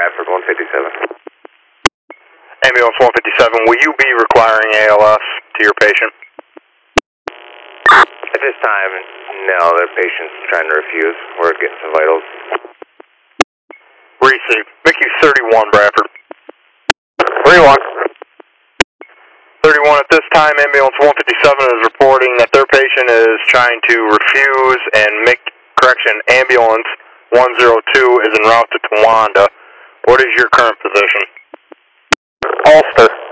Bradford 157. Ambulance 157, will you be requiring ALS to your patient? At this time, no, the patient's trying to refuse. We're getting some vitals. Receive. Mickey 31, Bradford. 31. 31 at this time, ambulance 157 is reporting that their patient is trying to refuse, and ambulance 102 is en route to Towanda. What is your current position? Ulster.